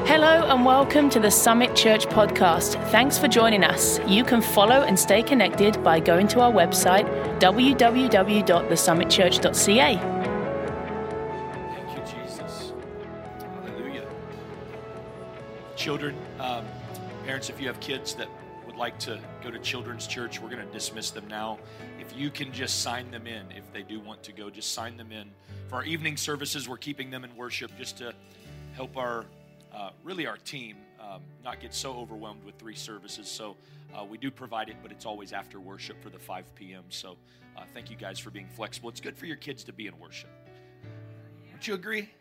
Hello and welcome to the Summit Church podcast. Thanks for joining us. You can follow and stay connected by going to our website, www.thesummitchurch.ca. Thank you, Jesus. Hallelujah. Children, parents, if you have kids that would like to go to children's church, we're going to dismiss them now. If you can just sign them in, if they do want to go, just sign them in. For our evening services, we're keeping them in worship just to help our team not get so overwhelmed with 3 services. So we do provide it, but it's always after worship for the 5 p.m. So thank you guys for being flexible. It's good for your kids to be in worship. Don't you agree? It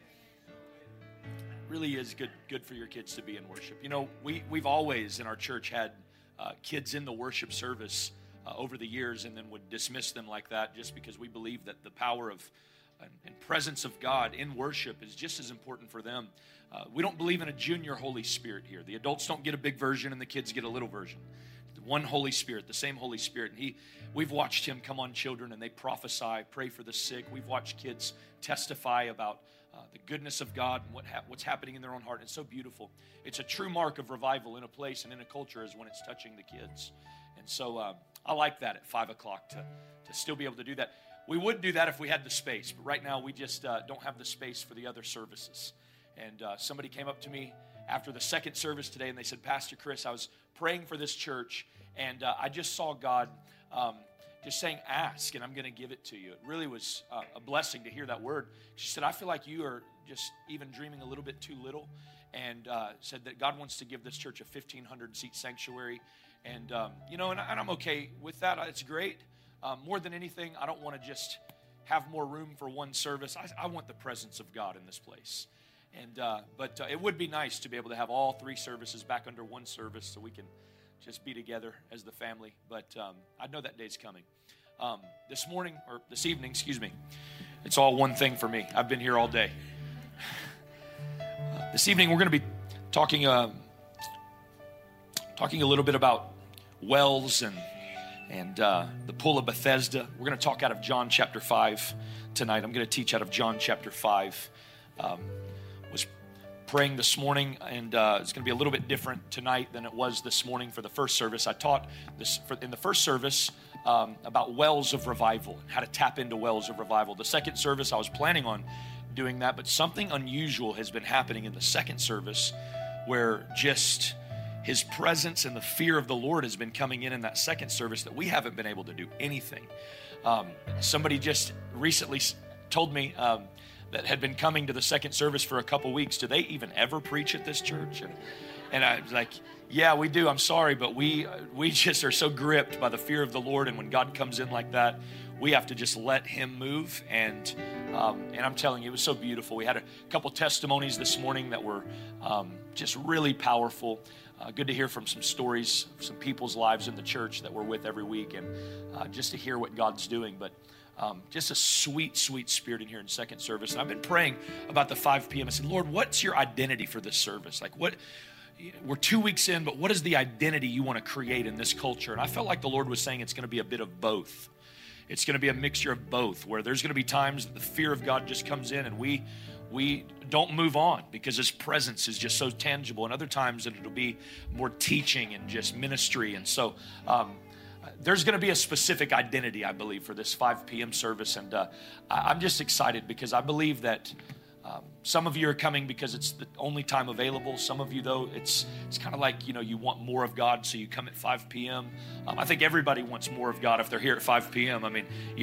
really is good for your kids to be in worship. You know, we've always in our church had kids in the worship service over the years and then would dismiss them like that just because we believe that the power of and presence of God in worship is just as important for them. We don't believe in a junior Holy Spirit here. The adults don't get a big version and the kids get a little version. One Holy Spirit, the same Holy Spirit. And we've watched him come on children and they prophesy, pray for the sick. We've watched kids testify about the goodness of God and what's happening in their own heart. It's so beautiful. It's a true mark of revival in a place and in a culture is when it's touching the kids. And so I like that at 5 o'clock to still be able to do that. We would do that if we had the space, but right now we just don't have the space for the other services. And somebody came up to me after the second service today and they said, Pastor Chris, I was praying for this church and I just saw God just saying, ask, and I'm going to give it to you. It really was a blessing to hear that word. She said, I feel like you are just even dreaming a little bit too little, and said that God wants to give this church a 1,500-seat sanctuary. And, and I'm okay with that. It's great. More than anything, I don't want to just have more room for one service. I want the presence of God in this place. And but it would be nice to be able to have all 3 services back under one service so we can just be together as the family. But I know that day's coming. This evening, it's all one thing for me. I've been here all day. This evening, we're going to be talking a little bit about wells and the pool of Bethesda. We're going to talk out of John chapter 5 tonight. I'm going to teach out of John chapter 5. Was praying this morning, and it's going to be a little bit different tonight than it was this morning for the first service. I taught this in the first service about wells of revival and how to tap into wells of revival. The second service, I was planning on doing that, but something unusual has been happening in the second service where just his presence and the fear of the Lord has been coming in that second service that we haven't been able to do anything. Somebody just recently told me that had been coming to the second service for a couple weeks, do they even ever preach at this church? And I was like, yeah, we do. I'm sorry, but we just are so gripped by the fear of the Lord, and when God comes in like that, we have to just let him move. And I'm telling you, it was so beautiful. We had a couple testimonies this morning that were just really powerful. Good to hear from some stories, some people's lives in the church that we're with every week, and just to hear what God's doing. But just a sweet, sweet spirit in here in second service. And I've been praying about the 5 p.m. I said, Lord, what's your identity for this service? Like we're 2 weeks in, but what is the identity you want to create in this culture? And I felt like the Lord was saying it's going to be a bit of both. It's going to be a mixture of both, where there's going to be times that the fear of God just comes in and we don't move on because his presence is just so tangible. And other times that it'll be more teaching and just ministry. And so there's going to be a specific identity, I believe, for this 5 p.m. service. And I'm just excited because I believe that some of you are coming because it's the only time available. Some of you, though, it's kind of like, you want more of God, so you come at 5 p.m. I think everybody wants more of God if they're here at 5 p.m. I mean,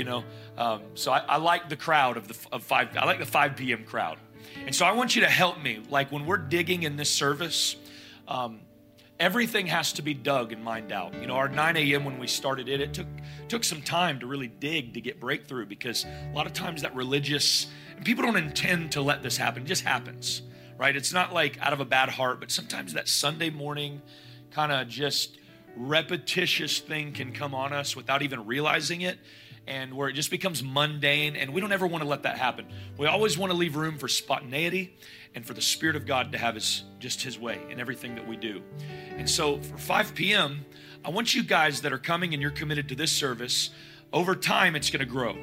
so I like the crowd of 5. I like the 5 p.m. crowd. And so I want you to help me. Like when we're digging in this service, everything has to be dug and mined out. Our 9 a.m. when we started it took some time to really dig to get breakthrough, because a lot of times that religious, and people don't intend to let this happen, it just happens, right? It's not like out of a bad heart, but sometimes that Sunday morning kind of just repetitious thing can come on us without even realizing it, and where it just becomes mundane, and we don't ever want to let that happen. We always want to leave room for spontaneity and for the Spirit of God to have his way in everything that we do. And so for 5 p.m., I want you guys that are coming and you're committed to this service, over time it's going to grow.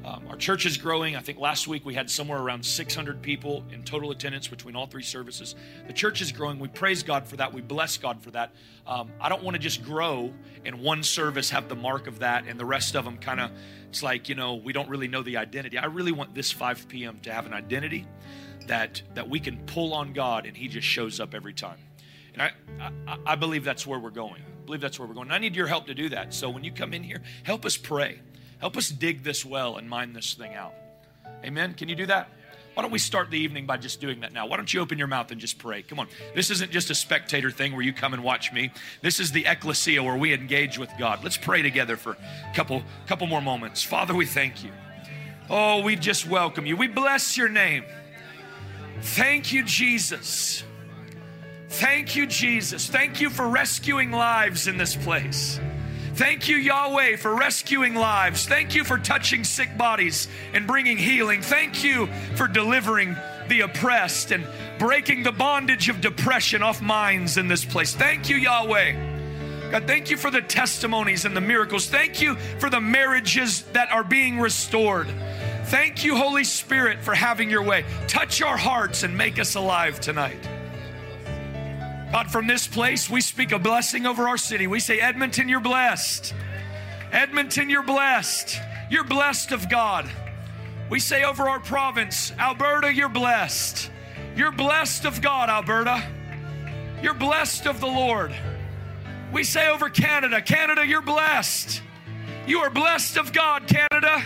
Our church is growing. I think last week we had somewhere around 600 people in total attendance between all 3 services. The church is growing. We praise God for that. We bless God for that. I don't want to just grow and one service have the mark of that and the rest of them kind of, it's like, we don't really know the identity. I really want this 5 p.m. to have an identity that we can pull on God and he just shows up every time. And I believe that's where we're going. I believe that's where we're going. And I need your help to do that. So when you come in here, help us pray. Help us dig this well and mine this thing out. Amen? Can you do that? Why don't we start the evening by just doing that now? Why don't you open your mouth and just pray? Come on. This isn't just a spectator thing where you come and watch me. This is the ecclesia where we engage with God. Let's pray together for a couple more moments. Father, we thank you. Oh, we just welcome you. We bless your name. Thank you, Jesus. Thank you, Jesus. Thank you for rescuing lives in this place. Thank you, Yahweh, for rescuing lives. Thank you for touching sick bodies and bringing healing. Thank you for delivering the oppressed and breaking the bondage of depression off minds in this place. Thank you, Yahweh. God, thank you for the testimonies and the miracles. Thank you for the marriages that are being restored. Thank you, Holy Spirit, for having your way. Touch our hearts and make us alive tonight. God, from this place, we speak a blessing over our city. We say, Edmonton, you're blessed. Edmonton, you're blessed. You're blessed of God. We say over our province, Alberta, you're blessed. You're blessed of God, Alberta. You're blessed of the Lord. We say over Canada, Canada, you're blessed. You are blessed of God, Canada.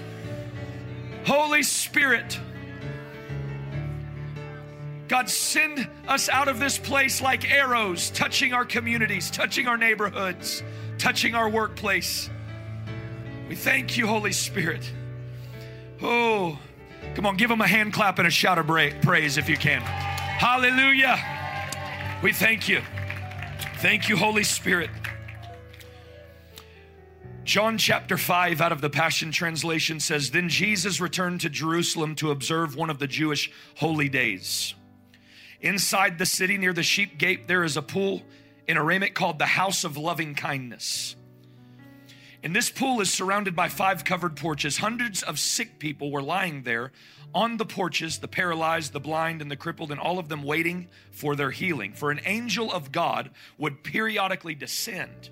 Holy Spirit, God, send us out of this place like arrows, touching our communities, touching our neighborhoods, touching our workplace. We thank you, Holy Spirit. Oh, come on, give them a hand clap and a shout of praise if you can. Hallelujah. We thank you. Thank you, Holy Spirit. John chapter 5 out of the Passion Translation says, Then Jesus returned to Jerusalem to observe one of the Jewish holy days. Inside the city near the sheep gate, there is a pool in Aramaic called the House of Loving Kindness. And this pool is surrounded by 5 covered porches. Hundreds of sick people were lying there on the porches, the paralyzed, the blind, and the crippled, and all of them waiting for their healing. For an angel of God would periodically descend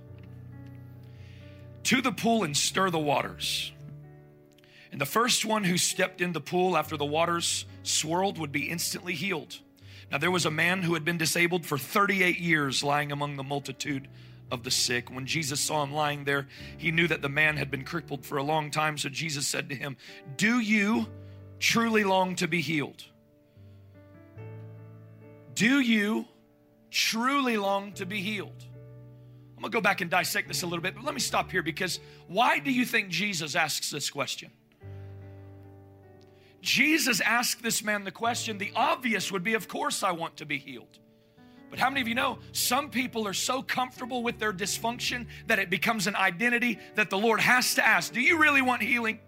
to the pool and stir the waters. And the first one who stepped in the pool after the waters swirled would be instantly healed. Now there was a man who had been disabled for 38 years lying among the multitude of the sick. When Jesus saw him lying there, he knew that the man had been crippled for a long time. So Jesus said to him, Do you truly long to be healed? Do you truly long to be healed? I'm going to go back and dissect this a little bit, but let me stop here because why do you think Jesus asks this question? Jesus asked this man the question. The obvious would be, of course, I want to be healed. But how many of you know some people are so comfortable with their dysfunction that it becomes an identity that the Lord has to ask, do you really want healing?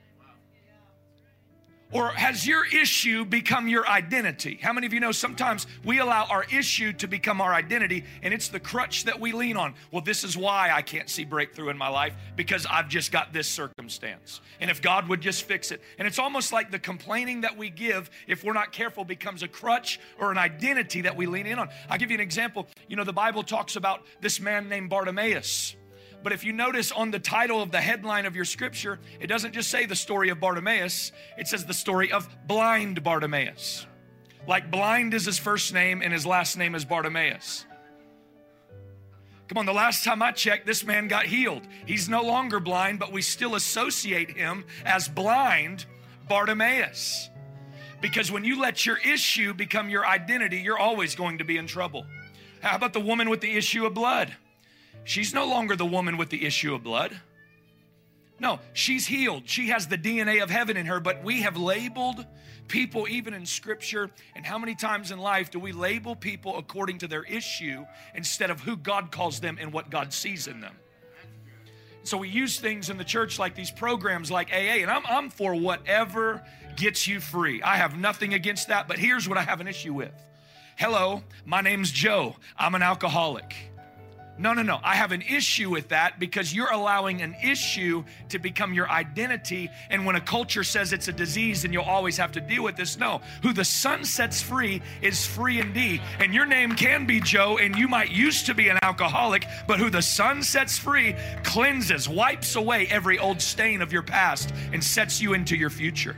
Or has your issue become your identity? How many of you know sometimes we allow our issue to become our identity and it's the crutch that we lean on? Well, this is why I can't see breakthrough in my life because I've just got this circumstance. And if God would just fix it. And it's almost like the complaining that we give, if we're not careful, becomes a crutch or an identity that we lean in on. I'll give you an example. You know, the Bible talks about this man named Bartimaeus. But if you notice on the title of the headline of your scripture, it doesn't just say the story of Bartimaeus, it says the story of blind Bartimaeus. Like blind is his first name and his last name is Bartimaeus. Come on, the last time I checked, this man got healed. He's no longer blind, but we still associate him as blind Bartimaeus. Because when you let your issue become your identity, you're always going to be in trouble. How about the woman with the issue of blood? She's no longer the woman with the issue of blood. No, she's healed. She has the DNA of heaven in her, but we have labeled people even in Scripture. And how many times in life do we label people according to their issue instead of who God calls them and what God sees in them? So we use things in the church like these programs like AA, and I'm for whatever gets you free. I have nothing against that, but here's what I have an issue with. Hello, my name's Joe. I'm an alcoholic. No. I have an issue with that because you're allowing an issue to become your identity. And when a culture says it's a disease, then you'll always have to deal with this. No, who the Son sets free is free indeed. And your name can be Joe, and you might used to be an alcoholic, but who the Son sets free cleanses, wipes away every old stain of your past, and sets you into your future.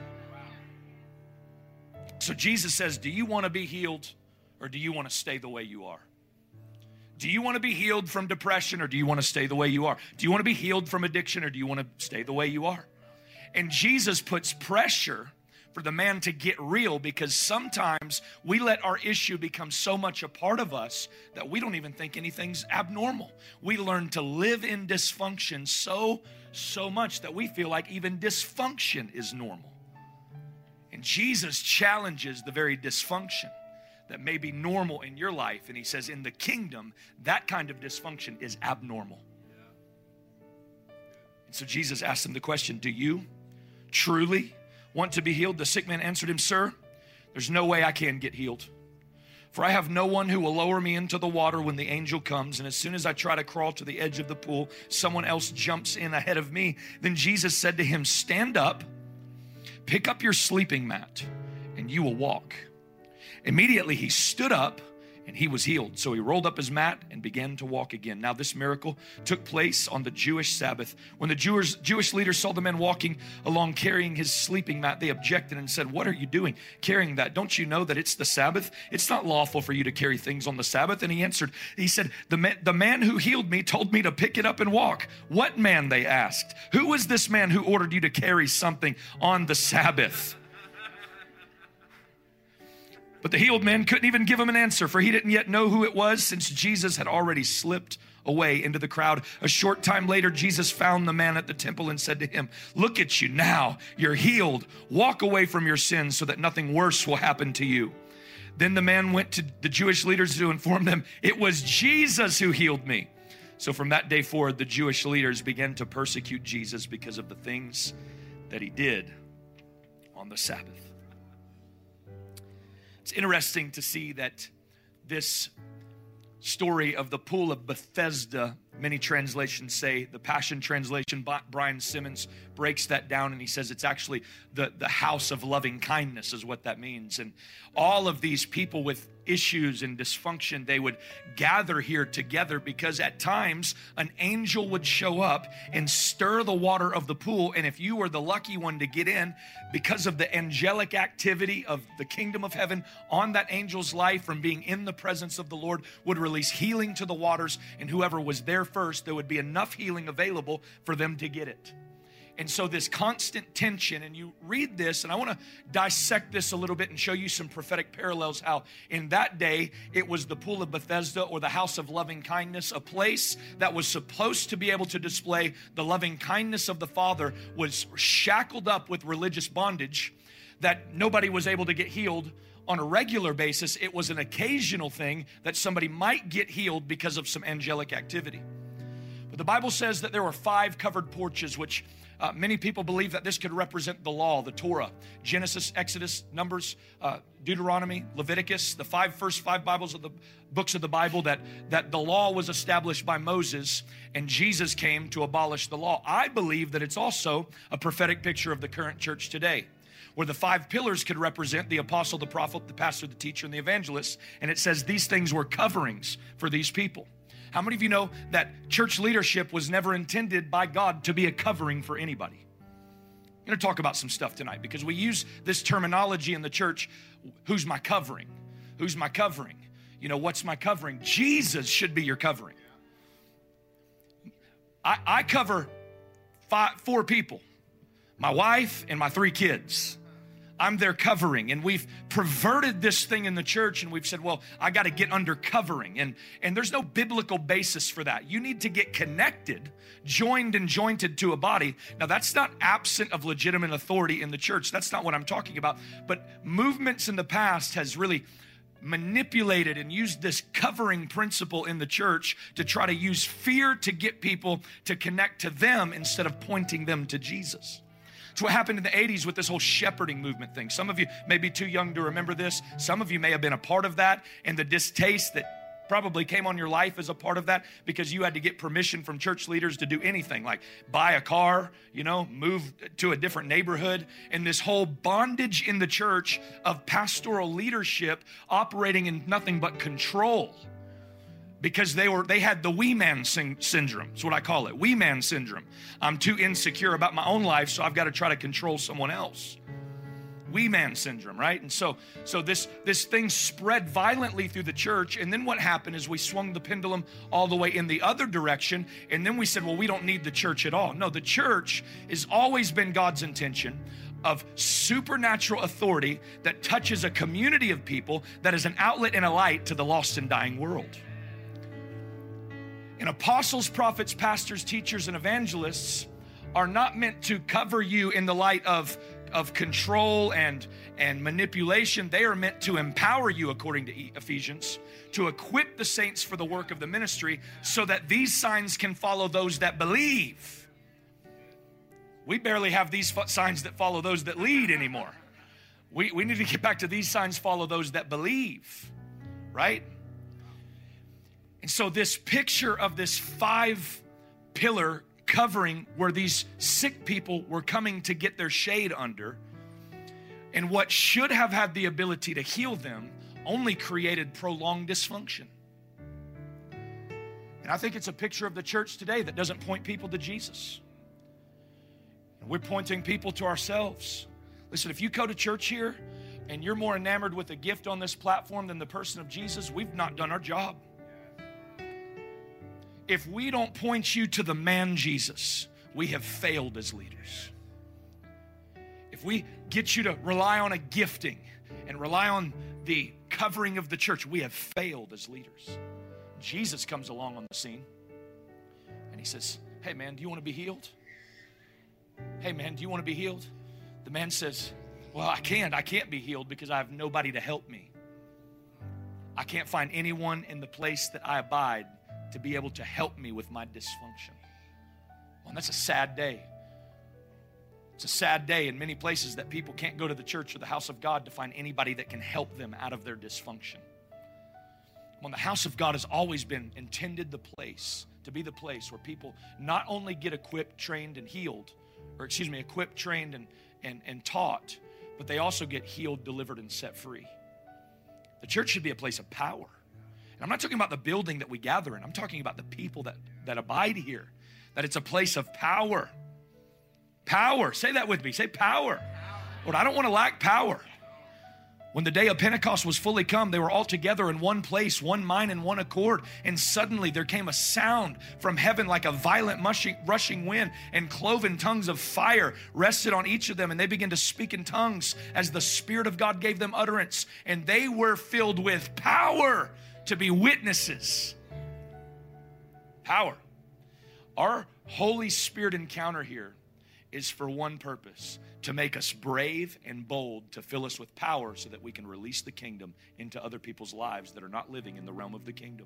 So Jesus says, do you want to be healed, or do you want to stay the way you are? Do you want to be healed from depression, or do you want to stay the way you are? Do you want to be healed from addiction, or do you want to stay the way you are? And Jesus puts pressure for the man to get real, because sometimes we let our issue become so much a part of us that we don't even think anything's abnormal. We learn to live in dysfunction so much that we feel like even dysfunction is normal. And Jesus challenges the very dysfunction that may be normal in your life. And he says, in the kingdom, that kind of dysfunction is abnormal. And so Jesus asked him the question, do you truly want to be healed? The sick man answered him, sir, there's no way I can get healed. For I have no one who will lower me into the water when the angel comes. And as soon as I try to crawl to the edge of the pool, someone else jumps in ahead of me. Then Jesus said to him, stand up, pick up your sleeping mat, and you will walk. Immediately he stood up and he was healed. So he rolled up his mat and began to walk again. Now this miracle took place on the Jewish Sabbath. When the Jewish leaders saw the man walking along carrying his sleeping mat, they objected and said, what are you doing carrying that? Don't you know that it's the Sabbath? It's not lawful for you to carry things on the Sabbath. And he answered, he said, the man who healed me told me to pick it up and walk. What man? They asked. Who was this man who ordered you to carry something on the Sabbath? But the healed man couldn't even give him an answer, for he didn't yet know who it was, since Jesus had already slipped away into the crowd. A short time later, Jesus found the man at the temple and said to him, look at you now, you're healed. Walk away from your sins so that nothing worse will happen to you. Then the man went to the Jewish leaders to inform them, it was Jesus who healed me. So from that day forward, the Jewish leaders began to persecute Jesus because of the things that he did on the Sabbath. It's interesting to see that this story of the pool of Bethesda, many translations say, the Passion Translation, Brian Simmons breaks that down and he says it's actually the house of loving kindness is what that means. And all of these people with issues and dysfunction, they would gather here together because at times an angel would show up and stir the water of the pool. And if you were the lucky one to get in, because of the angelic activity of the kingdom of heaven on that angel's life from being in the presence of the Lord, would release healing to the waters. And whoever was there first, there would be enough healing available for them to get it. And so this constant tension, and you read this, and I want to dissect this a little bit and show you some prophetic parallels, how in that day, it was the pool of Bethesda, or the house of loving kindness, a place that was supposed to be able to display the loving kindness of the Father, was shackled up with religious bondage, that nobody was able to get healed on a regular basis. It was an occasional thing that somebody might get healed because of some angelic activity. But the Bible says that there were 5 covered porches, which many people believe that this could represent the law, the Torah, Genesis, Exodus, Numbers, Deuteronomy, Leviticus, the first five Bibles of the books of the Bible, that the law was established by Moses and Jesus came to abolish the law. I believe that it's also a prophetic picture of the current church today, where the 5 pillars could represent the apostle, the prophet, the pastor, the teacher, and the evangelist. And it says these things were coverings for these people. How many of you know that church leadership was never intended by God to be a covering for anybody? I'm going to talk about some stuff tonight because we use this terminology in the church. Who's my covering? Who's my covering? You know, what's my covering? Jesus should be your covering. I cover 4 people, my wife and my 3 kids. I'm their covering. And we've perverted this thing in the church, and we've said, well, I got to get under covering. And there's no biblical basis for that. You need to get connected, joined and jointed to a body. Now, that's not absent of legitimate authority in the church. That's not what I'm talking about. But movements in the past has really manipulated and used this covering principle in the church to try to use fear to get people to connect to them instead of pointing them to Jesus. It's what happened in the 80s with this whole shepherding movement thing. Some of you may be too young to remember this. Some of you may have been a part of that, and the distaste that probably came on your life as a part of that because you had to get permission from church leaders to do anything, like buy a car, move to a different neighborhood. And this whole bondage in the church of pastoral leadership operating in nothing but control. Because they had the wee man syndrome. That's what I call it, wee man syndrome. I'm too insecure about my own life, so I've got to try to control someone else. Wee man syndrome, right? And so this thing spread violently through the church, and then what happened is we swung the pendulum all the way in the other direction, and then we said, well, we don't need the church at all. No, the church has always been God's intention of supernatural authority that touches a community of people that is an outlet and a light to the lost and dying world. And apostles, prophets, pastors, teachers, and evangelists are not meant to cover you in the light of control and manipulation. They are meant to empower you, according to Ephesians, to equip the saints for the work of the ministry so that these signs can follow those that believe. We barely have these signs that follow those that lead anymore. We need to get back to these signs follow those that believe, right? And so this picture of this 5-pillar covering where these sick people were coming to get their shade under, and what should have had the ability to heal them only created prolonged dysfunction. And I think it's a picture of the church today that doesn't point people to Jesus. We're pointing people to ourselves. Listen, if you go to church here and you're more enamored with a gift on this platform than the person of Jesus, we've not done our job. If we don't point you to the man Jesus, we have failed as leaders. If we get you to rely on a gifting and rely on the covering of the church, we have failed as leaders. Jesus comes along on the scene and he says, hey man, do you want to be healed? Hey man, do you want to be healed? The man says, well, I can't be healed because I have nobody to help me. I can't find anyone in the place that I abide to be able to help me with my dysfunction. Well, that's a sad day. It's a sad day in many places that people can't go to the church or the house of God to find anybody that can help them out of their dysfunction. Well, the house of God has always been intended to be the place where people not only get equipped, trained, and healed, equipped, trained, and taught, but they also get healed, delivered, and set free. The church should be a place of power. And I'm not talking about the building that we gather in. I'm talking about the people that abide here. That it's a place of power. Power. Say that with me. Say power. Lord, I don't want to lack power. When the day of Pentecost was fully come, they were all together in one place, one mind and one accord. And suddenly there came a sound from heaven like a violent rushing wind, and cloven tongues of fire rested on each of them. And they began to speak in tongues as the Spirit of God gave them utterance. And they were filled with power to be witnesses. Power. Our Holy Spirit encounter here is for one purpose: to make us brave and bold, to fill us with power so that we can release the kingdom into other people's lives that are not living in the realm of the kingdom.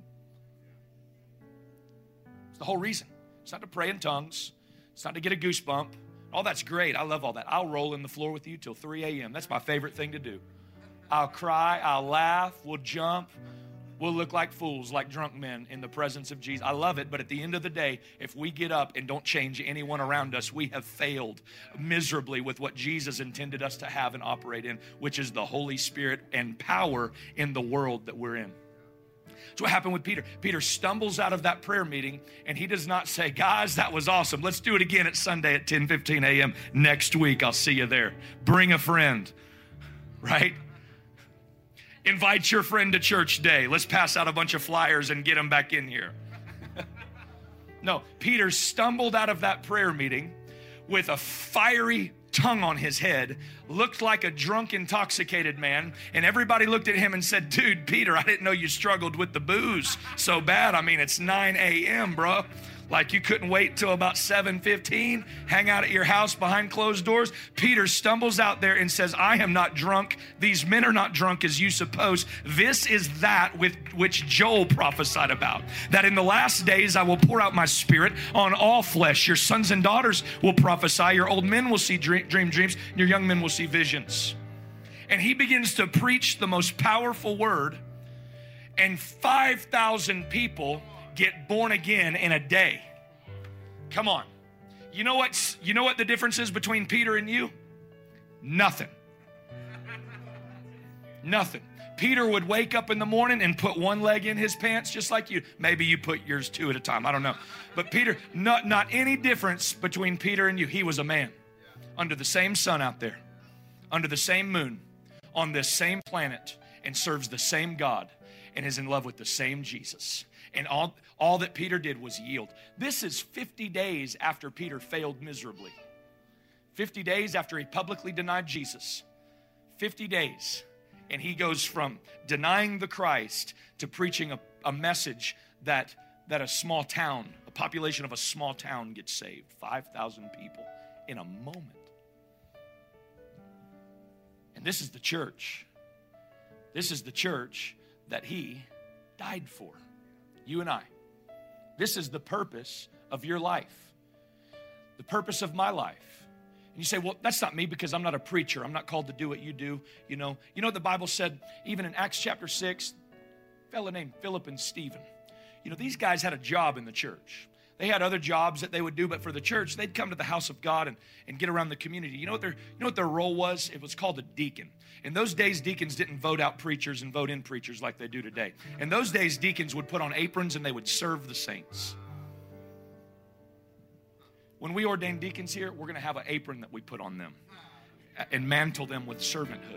It's the whole reason. It's not to pray in tongues. It's not to get a goosebump. All that's great. I love all that. I'll roll in the floor with you till 3 a.m. That's my favorite thing to do. I'll cry. I'll laugh. We'll jump. We'll look like fools, like drunk men in the presence of Jesus. I love it, but at the end of the day, if we get up and don't change anyone around us, we have failed miserably with what Jesus intended us to have and operate in, which is the Holy Spirit and power in the world that we're in. That's what happened with Peter. Peter stumbles out of that prayer meeting, and he does not say, guys, that was awesome. Let's do it again at Sunday at 10:15 a.m. next week. I'll see you there. Bring a friend, right? Invite your friend to church day. Let's pass out a bunch of flyers and get them back in here. No, Peter stumbled out of that prayer meeting with a fiery tongue on his head, looked like a drunk, intoxicated man, and everybody looked at him and said, dude, Peter, I didn't know you struggled with the booze so bad. I mean, it's 9 a.m., bro. Like you couldn't wait till about 7:15, hang out at your house behind closed doors. Peter stumbles out there and says, I am not drunk. These men are not drunk as you suppose. This is that with which Joel prophesied about, that in the last days I will pour out my Spirit on all flesh. Your sons and daughters will prophesy. Your old men will see dream dreams. Your young men will see visions. And he begins to preach the most powerful word. and 5,000 people get born again in a day. Come on. You know what the difference is between Peter and you? Nothing. Nothing. Peter would wake up in the morning and put one leg in his pants just like you. Maybe you put yours two at a time. I don't know. But Peter, not any difference between Peter and you. He was a man under the same sun out there, under the same moon, on this same planet, and serves the same God and is in love with the same Jesus. And all that Peter did was yield. This is 50 days after Peter failed miserably. 50 days after he publicly denied Jesus. 50 days. And he goes from denying the Christ to preaching a message that a small town, a population of a small town gets saved. 5,000 people in a moment. And this is the church. This is the church that he died for. You and I. This is the purpose of your life. The purpose of my life. And you say, well, that's not me because I'm not a preacher. I'm not called to do what you do. You know what the Bible said, even in Acts chapter 6, a fellow named Philip and Stephen. These guys had a job in the church. They had other jobs that they would do, but for the church, they'd come to the house of God and get around the community. You know what their role was? It was called a deacon. In those days, deacons didn't vote out preachers and vote in preachers like they do today. In those days, deacons would put on aprons and they would serve the saints. When we ordain deacons here, we're going to have an apron that we put on them and mantle them with servanthood.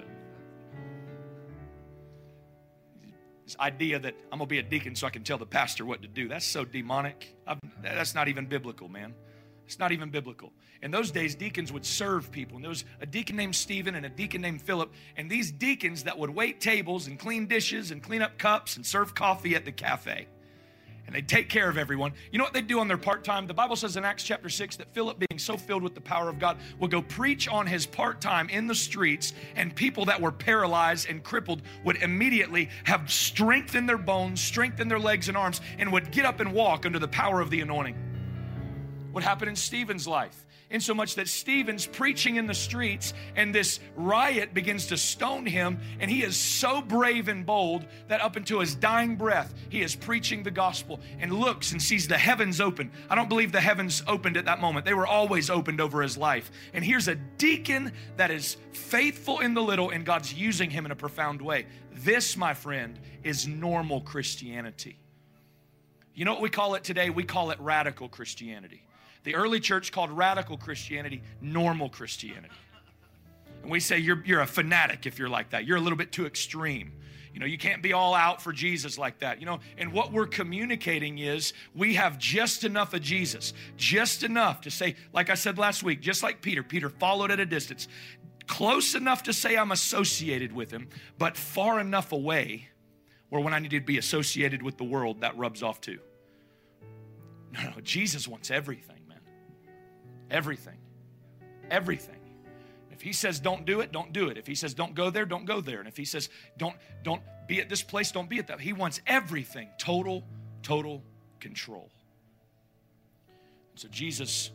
This idea that I'm going to be a deacon so I can tell the pastor what to do, that's so demonic. That's not even biblical, man. It's not even biblical. In those days, deacons would serve people. And there was a deacon named Stephen and a deacon named Philip. And these deacons that would wait tables and clean dishes and clean up cups and serve coffee at the cafe. And they'd take care of everyone. You know what they'd do on their part-time? The Bible says in Acts chapter 6 that Philip, being so filled with the power of God, would go preach on his part-time in the streets, and people that were paralyzed and crippled would immediately have strength in their bones, strength in their legs and arms, and would get up and walk under the power of the anointing. What happened in Stephen's life? Insomuch that Stephen's preaching in the streets, and this riot begins to stone him, and he is so brave and bold that up until his dying breath, he is preaching the gospel and looks and sees the heavens open. I don't believe the heavens opened at that moment. They were always opened over his life. And here's a deacon that is faithful in the little, and God's using him in a profound way. This, my friend, is normal Christianity. You know what we call it today? We call it radical Christianity. The early church called radical Christianity normal Christianity. And we say you're a fanatic if you're like that. You're a little bit too extreme. You can't be all out for Jesus like that. And what we're communicating is we have just enough of Jesus. Just enough to say, like I said last week, just like Peter followed at a distance. Close enough to say I'm associated with him, but far enough away where when I need to be associated with the world, that rubs off too. No, Jesus wants everything. Everything. Everything. If he says don't do it, don't do it. If he says don't go there, don't go there. And if he says don't be at this place, don't be at that. He wants everything. Total control. And so Jesus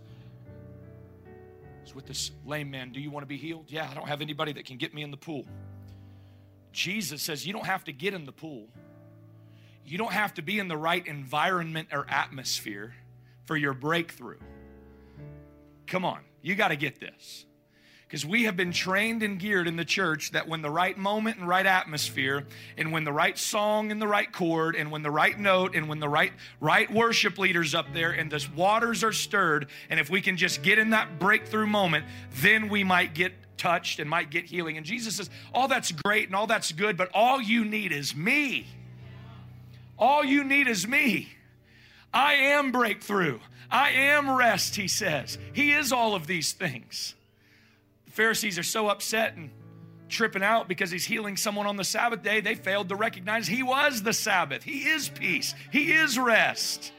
is with this lame man. Do you want to be healed? Yeah, I don't have anybody that can get me in the pool. Jesus says you don't have to get in the pool. You don't have to be in the right environment or atmosphere for your breakthrough. Come on, you got to get this. Because we have been trained and geared in the church that when the right moment and right atmosphere, and when the right song and the right chord, and when the right note, and when the right worship leader's up there, and the waters are stirred, and if we can just get in that breakthrough moment, then we might get touched and might get healing. And Jesus says, all that's great and all that's good, but all you need is me. All you need is me. I am breakthrough. I am rest, he says. He is all of these things. The Pharisees are so upset and tripping out because he's healing someone on the Sabbath day, they failed to recognize he was the Sabbath. He is peace. He is rest.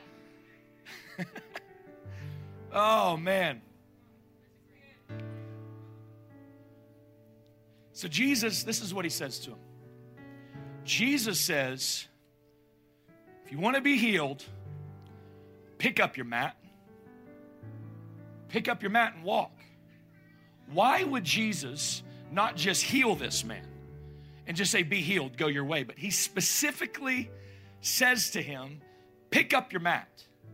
Oh, man. So Jesus, this is what he says to him. Jesus says, if you want to be healed, pick up your mat. Pick up your mat and walk. Why would Jesus not just heal this man and just say, be healed, go your way. But he specifically says to him, pick up your mat.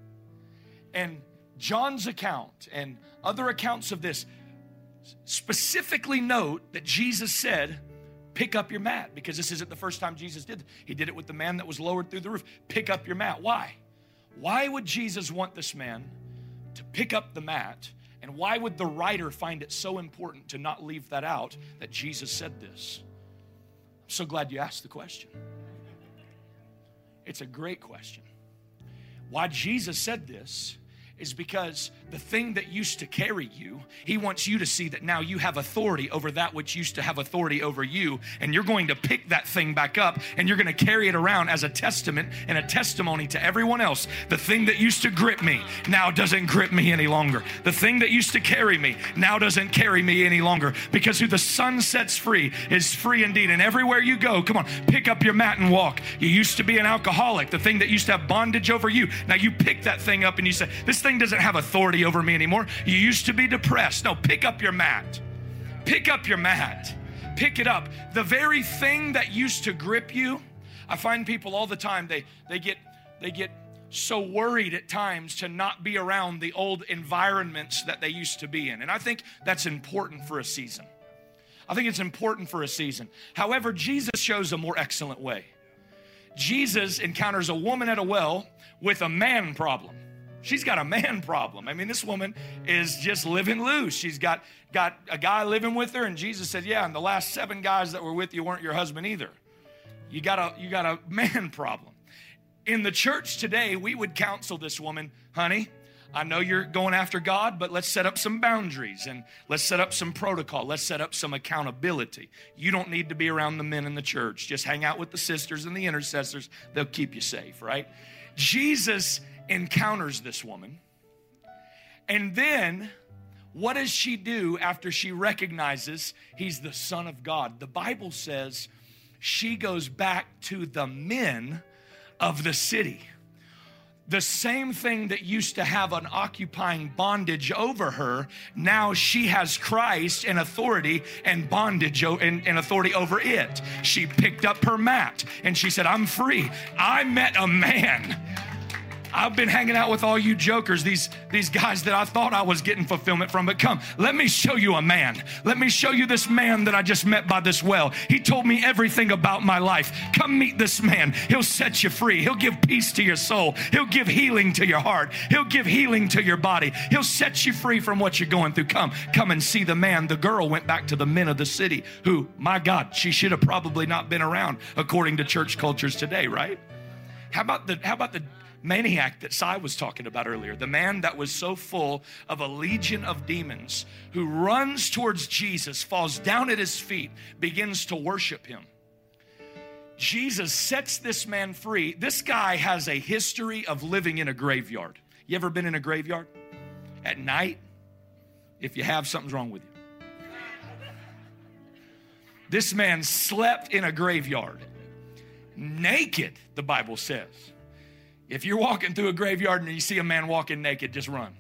And John's account and other accounts of this specifically note that Jesus said, pick up your mat, because this isn't the first time Jesus did it. He did it with the man that was lowered through the roof. Pick up your mat. Why? Why would Jesus want this man to pick up the mat? And why would the writer find it so important to not leave that out, that Jesus said this? I'm so glad you asked the question. It's a great question. Why Jesus said this is because the thing that used to carry you, he wants you to see that now you have authority over that which used to have authority over you, and you're going to pick that thing back up, and you're going to carry it around as a testament and a testimony to everyone else. The thing that used to grip me now doesn't grip me any longer. The thing that used to carry me now doesn't carry me any longer, because who the Son sets free is free indeed. And everywhere you go, come on, pick up your mat and walk. You used to be an alcoholic, the thing that used to have bondage over you. Now you pick that thing up and you say, this thing doesn't have authority over me anymore. You used to be depressed. No, pick up your mat. Pick up your mat. Pick it up. The very thing that used to grip you, I find people all the time, they get so worried at times to not be around the old environments that they used to be in. And I think that's important for a season. I think it's important for a season. However, Jesus shows a more excellent way. Jesus encounters a woman at a well with a man problem. She's got a man problem. I mean, this woman is just living loose. She's got a guy living with her, and Jesus said, yeah, and the last 7 guys that were with you weren't your husband either. You got a man problem. In the church today, we would counsel this woman, honey, I know you're going after God, but let's set up some boundaries, and let's set up some protocol. Let's set up some accountability. You don't need to be around the men in the church. Just hang out with the sisters and the intercessors. They'll keep you safe, right? Jesus encounters this woman, and then what does she do after she recognizes he's the Son of God? The Bible says she goes back to the men of the city. The same thing that used to have an occupying bondage over her, now she has Christ and authority and bondage and authority over it. She picked up her mat and she said, I'm free. I met a man. I've been hanging out with all you jokers, these guys that I thought I was getting fulfillment from, but come, let me show you a man. Let me show you this man that I just met by this well. He told me everything about my life. Come meet this man. He'll set you free. He'll give peace to your soul. He'll give healing to your heart. He'll give healing to your body. He'll set you free from what you're going through. Come and see the man. The girl went back to the men of the city who, my God, she should have probably not been around according to church cultures today, right? How about the maniac that Cy was talking about earlier, the man that was so full of a legion of demons, who runs towards Jesus, falls down at his feet, begins to worship him. Jesus sets this man free. This guy has a history of living in a graveyard. You ever been in a graveyard? At night? If you have, something's wrong with you. This man slept in a graveyard. Naked, the Bible says. If you're walking through a graveyard and you see a man walking naked, just run.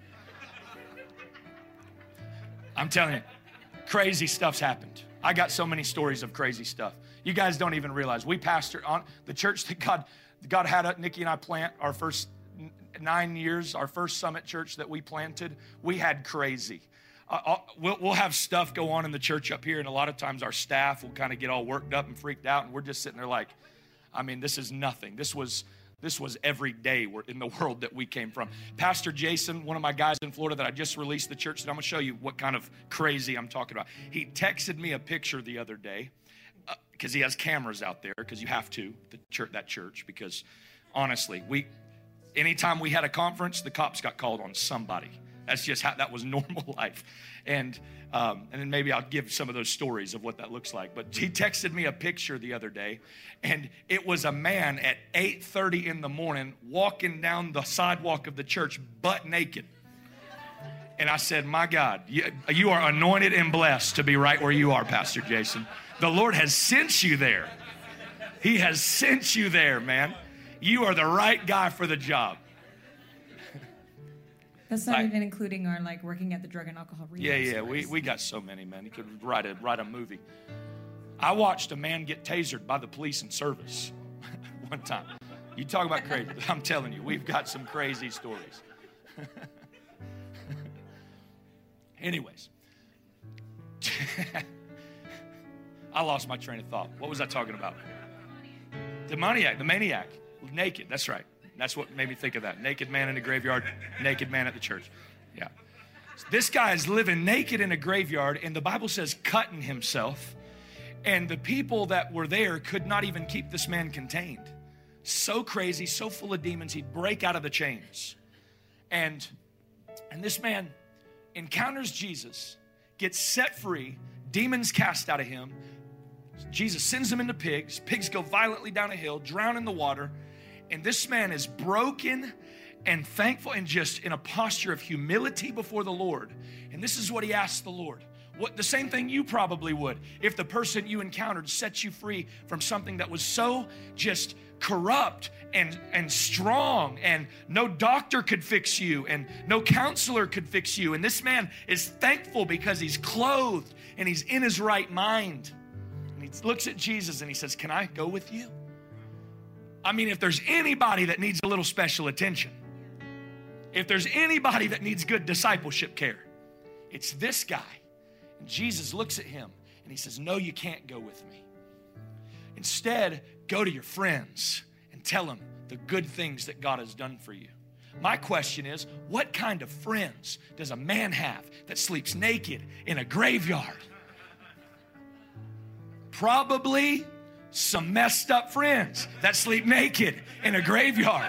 I'm telling you, crazy stuff's happened. I got so many stories of crazy stuff. You guys don't even realize. We pastor on the church that God had Nikki and I plant our first 9 years, our first Summit church that we planted. We had crazy. We'll have stuff go on in the church up here, and a lot of times our staff will kind of get all worked up and freaked out, and we're just sitting there like, I mean, this is nothing. This was every day in the world that we came from. Pastor Jason, one of my guys in Florida that I just released the church, and I'm going to show you what kind of crazy I'm talking about. He texted me a picture the other day because he has cameras out there, because you have to, that church, because honestly, anytime we had a conference, the cops got called on somebody. That's just how that was normal life. And then maybe I'll give some of those stories of what that looks like. But he texted me a picture the other day, and it was a man at 8:30 in the morning walking down the sidewalk of the church butt naked. And I said, my God, you are anointed and blessed to be right where you are, Pastor Jason. The Lord has sent you there. He has sent you there, man. You are the right guy for the job. That's not even including our working at the drug and alcohol rehab. Yeah. We got so many, man. You could write a movie. I watched a man get tasered by the police in service one time. You talk about crazy. I'm telling you, we've got some crazy stories. Anyways. I lost my train of thought. What was I talking about? The maniac. Naked, that's right. That's what made me think of that. Naked man in a graveyard, naked man at the church. Yeah. This guy is living naked in a graveyard, and the Bible says cutting himself. And the people that were there could not even keep this man contained. So crazy, so full of demons, he'd break out of the chains. And this man encounters Jesus, gets set free, demons cast out of him. Jesus sends him into pigs. Pigs go violently down a hill, drown in the water. And this man is broken and thankful and just in a posture of humility before the Lord. And this is what he asks the Lord. The same thing you probably would if the person you encountered set you free from something that was so just corrupt and strong, and no doctor could fix you and no counselor could fix you. And this man is thankful because he's clothed and he's in his right mind. And he looks at Jesus and he says, "Can I go with you?" I mean, if there's anybody that needs a little special attention, if there's anybody that needs good discipleship care, it's this guy. And Jesus looks at him and he says, "No, you can't go with me. Instead, go to your friends and tell them the good things that God has done for you." My question is, what kind of friends does a man have that sleeps naked in a graveyard? Probably some messed up friends that sleep naked in a graveyard.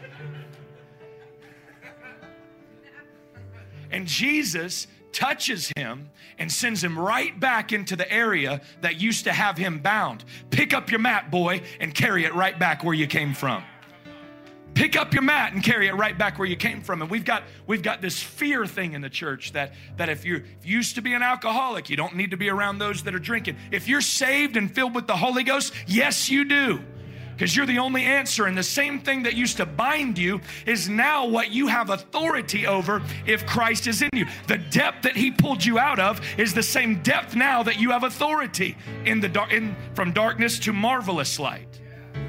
And Jesus touches him and sends him right back into the area that used to have him bound. Pick up your mat, boy, and carry it right back where you came from. Pick up your mat and carry it right back where you came from. And we've got this fear thing in the church that if you used to be an alcoholic, you don't need to be around those that are drinking. If you're saved and filled with the Holy Ghost, yes, you do. Because you're the only answer. And the same thing that used to bind you is now what you have authority over if Christ is in you. The depth that he pulled you out of is the same depth now that you have authority from darkness to marvelous light.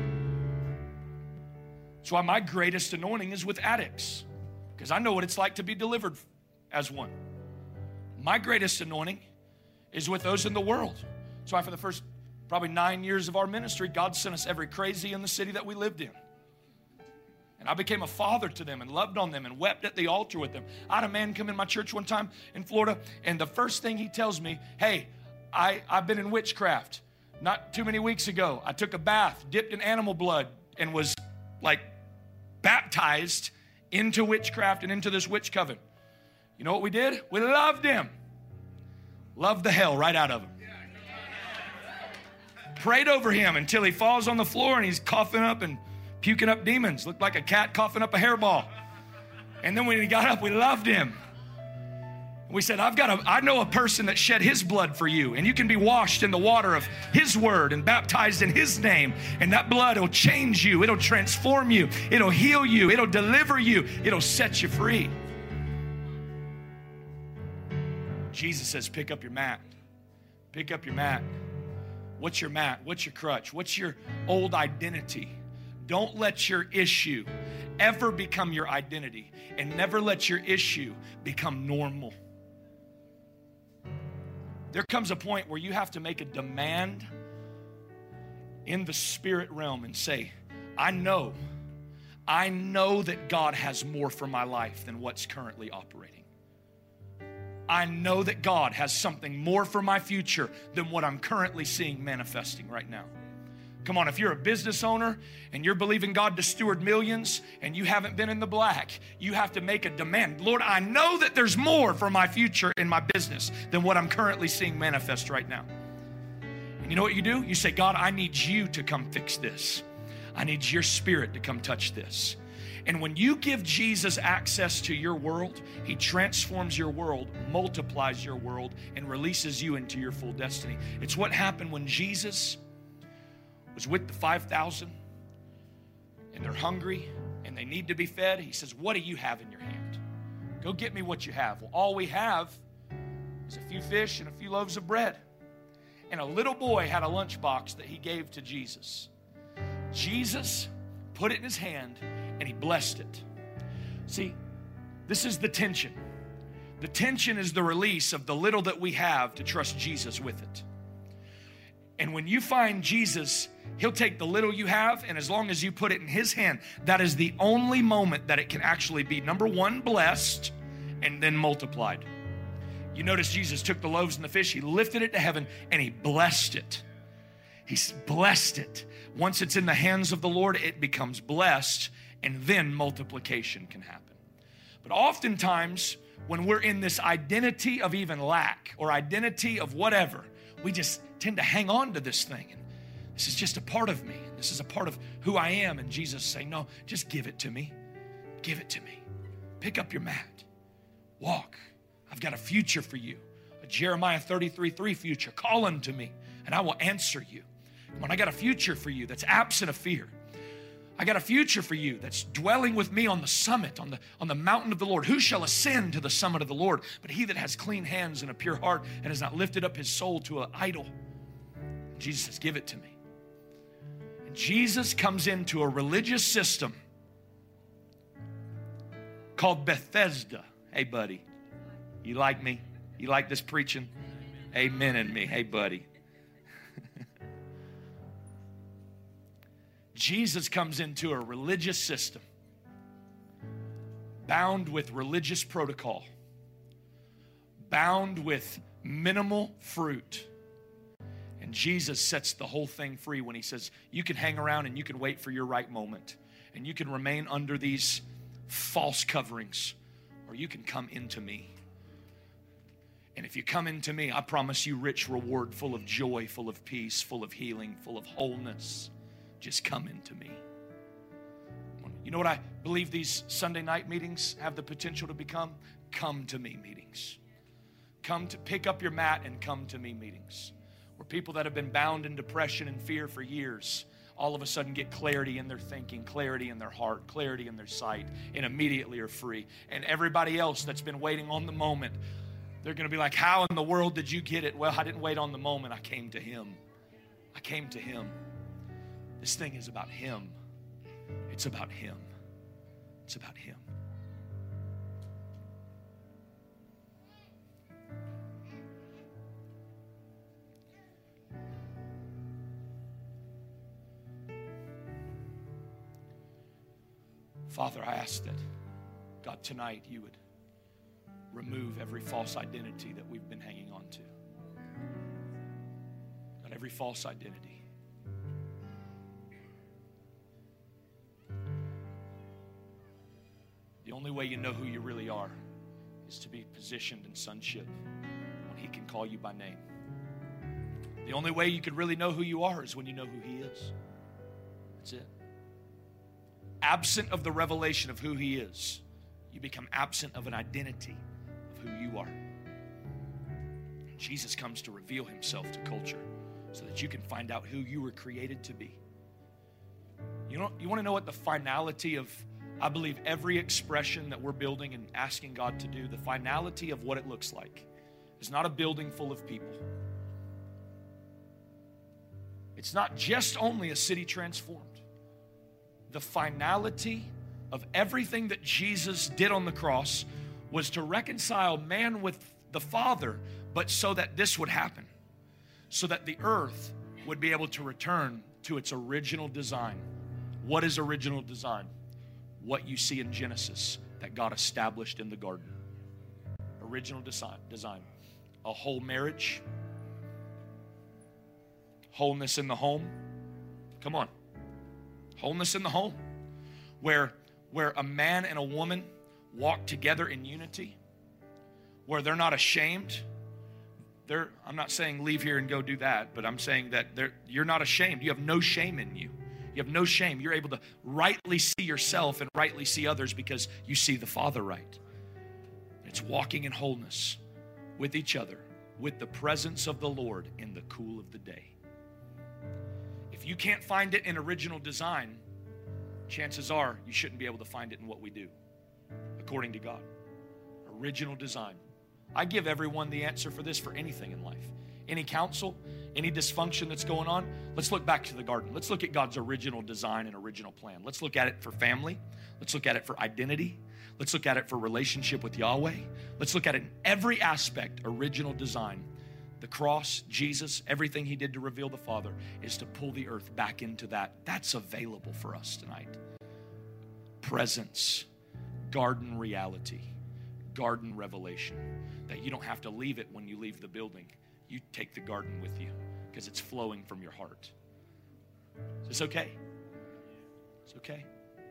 That's why my greatest anointing is with addicts, because I know what it's like to be delivered as one. My greatest anointing is with those in the world. That's why for the first probably 9 years of our ministry, God sent us every crazy in the city that we lived in. And I became a father to them and loved on them and wept at the altar with them. I had a man come in my church one time in Florida, and the first thing he tells me, "Hey, I've been in witchcraft. Not too many weeks ago, I took a bath, dipped in animal blood, and was like baptized into witchcraft and into this witch coven." You know what we did? We loved him. Loved the hell right out of him. Prayed over him until he falls on the floor and he's coughing up and puking up demons. Looked like a cat coughing up a hairball. And then when he got up, we loved him. We said, I know a person that shed his blood for you, and you can be washed in the water of his word and baptized in his name, and that blood will change you. It'll transform you. It'll heal you. It'll deliver you. It'll set you free. Jesus says, pick up your mat. Pick up your mat. What's your mat? What's your crutch? What's your old identity? Don't let your issue ever become your identity, and never let your issue become normal. There comes a point where you have to make a demand in the spirit realm and say, I know that God has more for my life than what's currently operating. I know that God has something more for my future than what I'm currently seeing manifesting right now. Come on, if you're a business owner and you're believing God to steward millions and you haven't been in the black, you have to make a demand. Lord, I know that there's more for my future in my business than what I'm currently seeing manifest right now. And you know what you do? You say, God, I need you to come fix this. I need your spirit to come touch this. And when you give Jesus access to your world, he transforms your world, multiplies your world, and releases you into your full destiny. It's what happened when Jesus was with the 5,000, and they're hungry, and they need to be fed. He says, what do you have in your hand? Go get me what you have. Well, all we have is a few fish and a few loaves of bread. and a little boy had a lunchbox that he gave to Jesus. Jesus put it in his hand and he blessed it. See, this is the tension. The tension is the release of the little that we have to trust Jesus with it. And when you find Jesus, he'll take the little you have, and as long as you put it in his hand, that is the only moment that it can actually be, number one, blessed, and then multiplied. You notice Jesus took the loaves and the fish, he lifted it to heaven, and he blessed it. He blessed it. Once it's in the hands of the Lord, it becomes blessed, and then multiplication can happen. But oftentimes, when we're in this identity of even lack or identity of whatever, we just tend to hang on to this thing. And this is just a part of me. This is a part of who I am. And Jesus is saying, no, just give it to me. Give it to me. Pick up your mat. Walk. I've got a future for you. A Jeremiah 33:3 future. Call unto me and I will answer you. Come on, I got a future for you that's absent of fear. I got a future for you that's dwelling with me on the summit, on the mountain of the Lord. Who shall ascend to the summit of the Lord? But he that has clean hands and a pure heart and has not lifted up his soul to an idol. Jesus says, give it to me. And Jesus comes into a religious system called Bethesda. Hey, buddy, you like me? You like this preaching? Amen in me. Hey, buddy. Jesus comes into a religious system bound with religious protocol, bound with minimal fruit. And Jesus sets the whole thing free when he says, you can hang around and you can wait for your right moment, and you can remain under these false coverings, or you can come into me. And if you come into me, I promise you rich reward, full of joy, full of peace, full of healing, full of wholeness. Just come into me. You know what I believe these Sunday night meetings have the potential to become? Come to me meetings. Come to pick up your mat and come to me meetings. Where people that have been bound in depression and fear for years all of a sudden get clarity in their thinking, clarity in their heart, clarity in their sight, and immediately are free. And everybody else that's been waiting on the moment, they're going to be like, how in the world did you get it? Well, I didn't wait on the moment. I came to him. I came to him. This thing is about him. It's about him. It's about him. Father, I ask that, God, tonight you would remove every false identity that we've been hanging on to. God, every false identity. The only way you know who you really are is to be positioned in sonship when he can call you by name. The only way you could really know who you are is when you know who he is. That's it. Absent of the revelation of who he is, you become absent of an identity of who you are. Jesus comes to reveal himself to culture so that you can find out who you were created to be. You want to know what the finality of, I believe, every expression that we're building and asking God to do, the finality of what it looks like is not a building full of people. It's not just only a city transformed. The finality of everything that Jesus did on the cross was to reconcile man with the Father, but so that this would happen, so that the earth would be able to return to its original design. What is original design? What you see in Genesis that God established in the garden. Original design. A whole marriage. Wholeness in the home. Come on. Wholeness in the home. Where a man and a woman walk together in unity. Where they're not ashamed. I'm not saying leave here and go do that, but I'm saying that you're not ashamed. You have no shame in you. You have no shame. You're able to rightly see yourself and rightly see others because you see the Father right. It's walking in wholeness with each other, with the presence of the Lord in the cool of the day. If you can't find it in original design, chances are you shouldn't be able to find it in what we do, according to God. Original design. I give everyone the answer for this for anything in life. Any counsel, any dysfunction that's going on, let's look back to the garden. Let's look at God's original design and original plan. Let's look at it for family. Let's look at it for identity. Let's look at it for relationship with Yahweh. Let's look at it in every aspect, original design. The cross, Jesus, everything he did to reveal the Father is to pull the earth back into that. That's available for us tonight. Presence, garden reality, garden revelation. That you don't have to leave it when you leave the building. You take the garden with you because it's flowing from your heart. Is this okay? It's okay.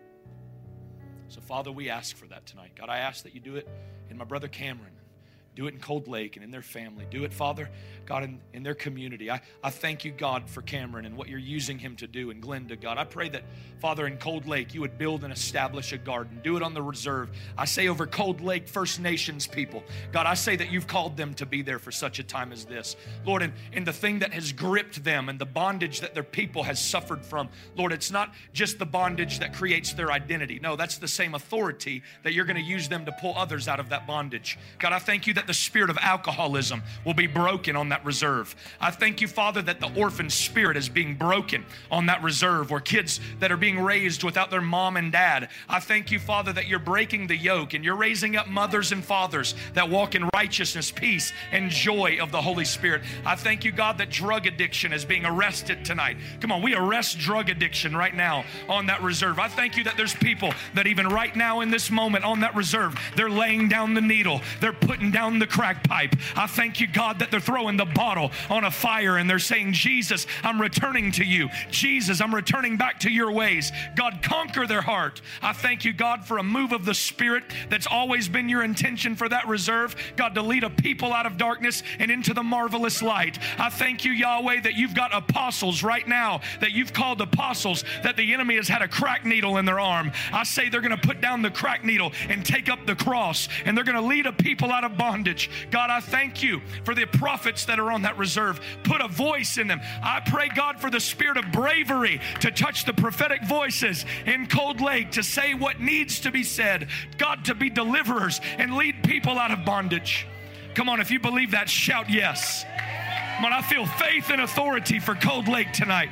So, Father, we ask for that tonight. God, I ask that you do it in my brother Cameron. Do it in Cold Lake and in their family. Do it, Father, God, in their community. I thank you, God, for Cameron and what you're using him to do, and Glenda, God. I pray that, Father, in Cold Lake, you would build and establish a garden. Do it on the reserve. I say over Cold Lake First Nations people, God, I say that you've called them to be there for such a time as this. Lord, in the thing that has gripped them and the bondage that their people has suffered from, Lord, it's not just the bondage that creates their identity. No, that's the same authority that you're going to use them to pull others out of that bondage. God, I thank you that the spirit of alcoholism will be broken on that reserve. I thank you, Father, that the orphan spirit is being broken on that reserve, where kids that are being raised without their mom and dad. I thank you, Father, that you're breaking the yoke and you're raising up mothers and fathers that walk in righteousness, peace, and joy of the Holy Spirit. I thank you, God, that drug addiction is being arrested tonight. Come on, we arrest drug addiction right now on that reserve. I thank you that there's people that even right now in this moment on that reserve, they're laying down the needle. They're putting down the crack pipe. I thank you, God, that they're throwing the bottle on a fire and they're saying, Jesus, I'm returning to you. Jesus, I'm returning back to your ways. God, conquer their heart. I thank you, God, for a move of the Spirit that's always been your intention for that reserve. God, to lead a people out of darkness and into the marvelous light. I thank you, Yahweh, that you've got apostles right now, that you've called apostles, that the enemy has had a crack needle in their arm. I say they're going to put down the crack needle and take up the cross, and they're going to lead a people out of bondage. God, I thank you for the prophets that are on that reserve. Put a voice in them. I pray, God, for the spirit of bravery to touch the prophetic voices in Cold Lake, to say what needs to be said. God, to be deliverers and lead people out of bondage. Come on, if you believe that, shout yes. Come on, I feel faith and authority for Cold Lake tonight.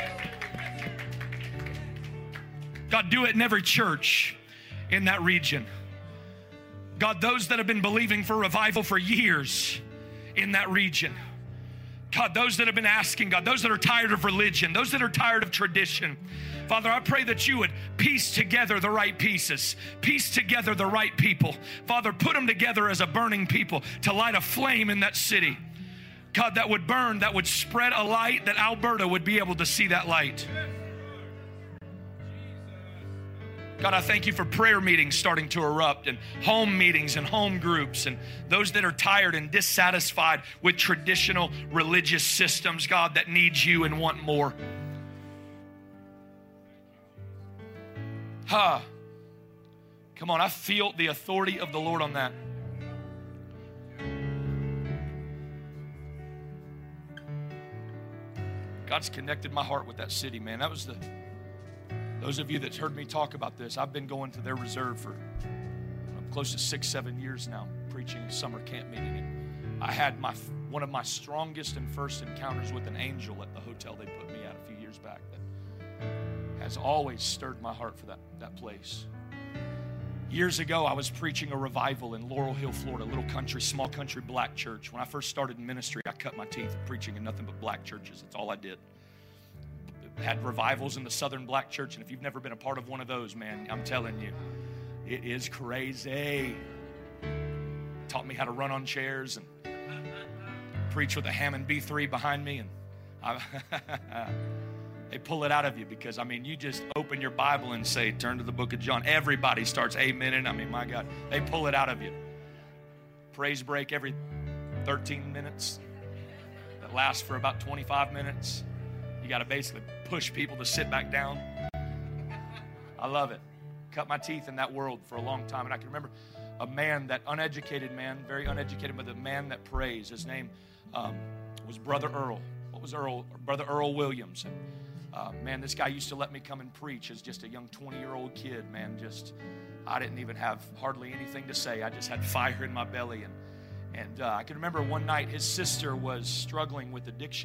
God, do it in every church in that region. God, those that have been believing for revival for years in that region. God, those that have been asking, God, those that are tired of religion, those that are tired of tradition. Father, I pray that you would piece together the right pieces, piece together the right people. Father, put them together as a burning people to light a flame in that city. God, that would burn, that would spread a light, that Alberta would be able to see that light. God, I thank you for prayer meetings starting to erupt, and home meetings and home groups, and those that are tired and dissatisfied with traditional religious systems, God, that need you and want more. Come on, I feel the authority of the Lord on that. God's connected my heart with that city, man. That was those of you that's heard me talk about this, I've been going to their reserve for close to 6-7 years now, preaching a summer camp meeting. And I had one of my strongest and first encounters with an angel at the hotel they put me at a few years back that has always stirred my heart for that place. Years ago, I was preaching a revival in Laurel Hill, Florida, a little country, small country black church. When I first started in ministry, I cut my teeth preaching in nothing but black churches. That's all I did. Had revivals in the Southern Black Church, and if you've never been a part of one of those, man, I'm telling you, it is crazy. Taught me how to run on chairs and preach with a Hammond B3 behind me, and they pull it out of you because, I mean, you just open your Bible and say, turn to the book of John. Everybody starts amening. I mean, my God, they pull it out of you. Praise break every 13 minutes that lasts for about 25 minutes. You got to basically push people to sit back down. I love it. Cut my teeth in that world for a long time. And I can remember a man, that uneducated man, very uneducated, but the man that prays. His name was Brother Earl. What was Earl? Brother Earl Williams. And man, this guy used to let me come and preach as just a young 20-year-old kid, man. I didn't even have hardly anything to say. I just had fire in my belly. And I can remember one night his sister was struggling with addiction.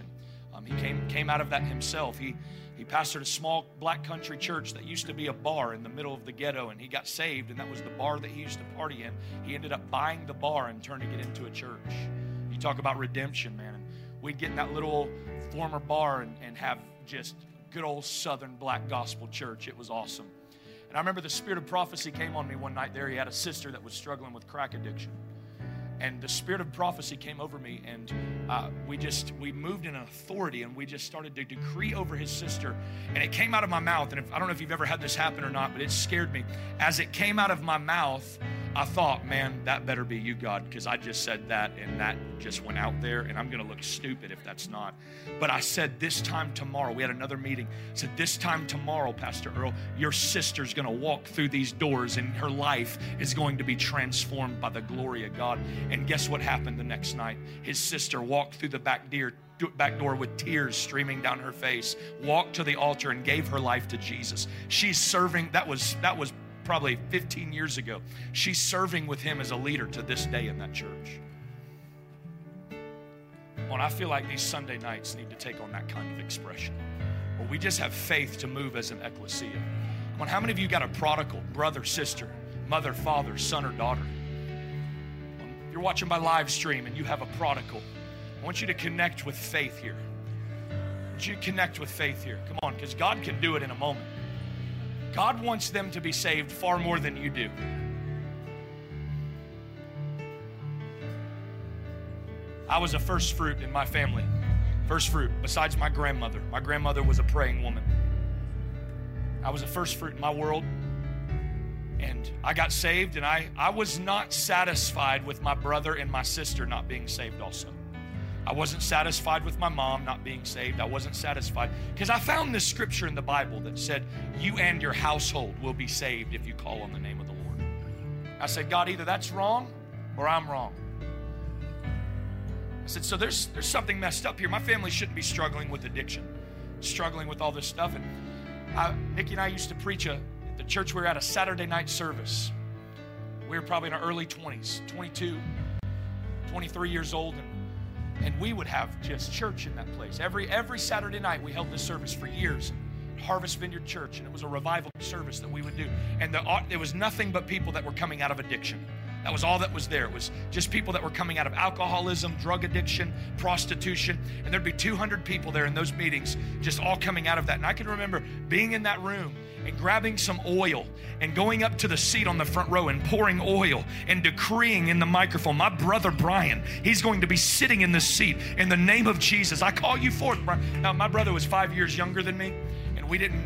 He came out of that himself. He pastored a small black country church that used to be a bar in the middle of the ghetto, and he got saved, and that was the bar that he used to party in. He ended up buying the bar and turning it into a church. You talk about redemption, man. And we'd get in that little former bar and have just good old Southern black gospel church. It was awesome. And I remember the spirit of prophecy came on me one night there. He had a sister that was struggling with crack addiction. And the spirit of prophecy came over me, and we moved in an authority, and we just started to decree over his sister. And it came out of my mouth, and I don't know if you've ever had this happen or not, but it scared me. As it came out of my mouth, I thought, man, that better be you, God, because I just said that, and that just went out there, and I'm going to look stupid if that's not. But I said, this time tomorrow, we had another meeting. I said, this time tomorrow, Pastor Earl, your sister's going to walk through these doors, and her life is going to be transformed by the glory of God. And guess what happened the next night? His sister walked through the back door with tears streaming down her face, walked to the altar and gave her life to Jesus. She's serving. That was probably 15 years ago. She's serving with him as a leader to this day in that church. Well, I feel like these Sunday nights need to take on that kind of expression, where we just have faith to move as an ecclesia. Come on, how many of you got a prodigal brother, sister, mother, father, son, or daughter? If you're watching by live stream and you have a prodigal, I want you to connect with faith here. I want you to connect with faith here. Come on, because God can do it in a moment. God wants them to be saved far more than you do. I was a first fruit in my family. First fruit, besides my grandmother. My grandmother was a praying woman. I was a first fruit in my world. And I got saved, and I was not satisfied with my brother and my sister not being saved also. I wasn't satisfied with my mom not being saved. I wasn't satisfied because I found this scripture in the Bible that said, you and your household will be saved if you call on the name of the Lord. I said, God, either that's wrong or I'm wrong. I said, so there's something messed up here. My family shouldn't be struggling with addiction, struggling with all this stuff. And Nikki and I used to preach at the church. We were at a Saturday night service. We were probably in our early 20s, 22, 23 years old, and we would have just church in that place. Every Saturday night, we held this service for years. Harvest Vineyard Church, and it was a revival service that we would do. And it was nothing but people that were coming out of addiction. That was all that was there. It was just people that were coming out of alcoholism, drug addiction, prostitution. And there'd be 200 people there in those meetings, just all coming out of that. And I can remember being in that room and grabbing some oil and going up to the seat on the front row and pouring oil and decreeing in the microphone, my brother Brian, he's going to be sitting in this seat in the name of Jesus. I call you forth, Brian. Now, my brother was 5 years younger than me, and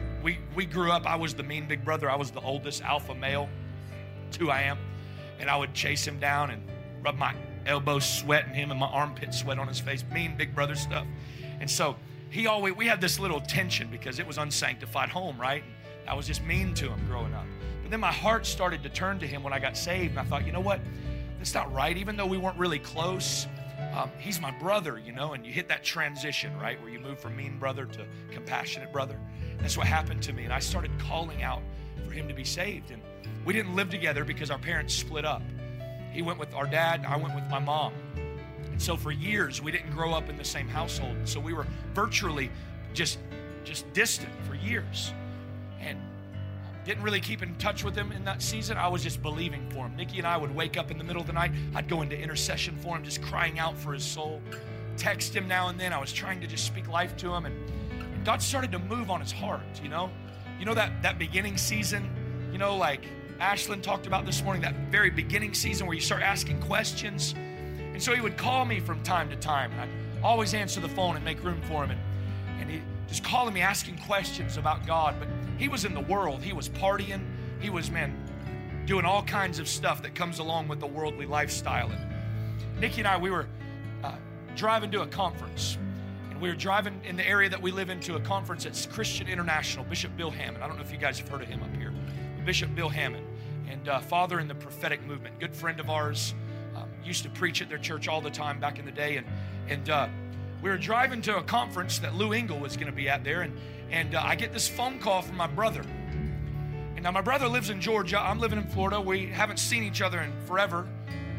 we grew up. I was the mean big brother. I was the oldest alpha male. That's who I am. And I would chase him down and rub my elbows sweating him and my armpit sweat on his face. Mean big brother stuff. And so we had this little tension because it was unsanctified home, right? I was just mean to him growing up. But then my heart started to turn to him when I got saved. And I thought, you know what? That's not right. Even though we weren't really close, he's my brother, you know, and you hit that transition, right? Where you move from mean brother to compassionate brother. That's what happened to me. And I started calling out for him to be saved. And we didn't live together because our parents split up. He went with our dad, and I went with my mom. And so for years, we didn't grow up in the same household. So we were virtually just distant for years. And didn't really keep in touch with him in that season. I was just believing for him. Nikki and I would wake up in the middle of the night. I'd go into intercession for him, just crying out for his soul. Text him now and then. I was trying to just speak life to him. And God started to move on his heart, you know? You know that beginning season, you know, like Ashlyn talked about this morning, that very beginning season where you start asking questions. And so he would call me from time to time. And I'd always answer the phone and make room for him. And he just calling me, asking questions about God. But he was in the world. He was partying. He was, doing all kinds of stuff that comes along with the worldly lifestyle. And Nikki and I, we were driving to a conference. And we were driving in the area that we live in to a conference at Christian International, Bishop Bill Hammond. I don't know if you guys have heard of him up here. Bishop Bill Hammond, and father in the prophetic movement. Good friend of ours. Used to preach at their church all the time back in the day. And we were driving to a conference that Lou Engle was going to be at there. And I get this phone call from my brother. And now my brother lives in Georgia. I'm living in Florida. We haven't seen each other in forever.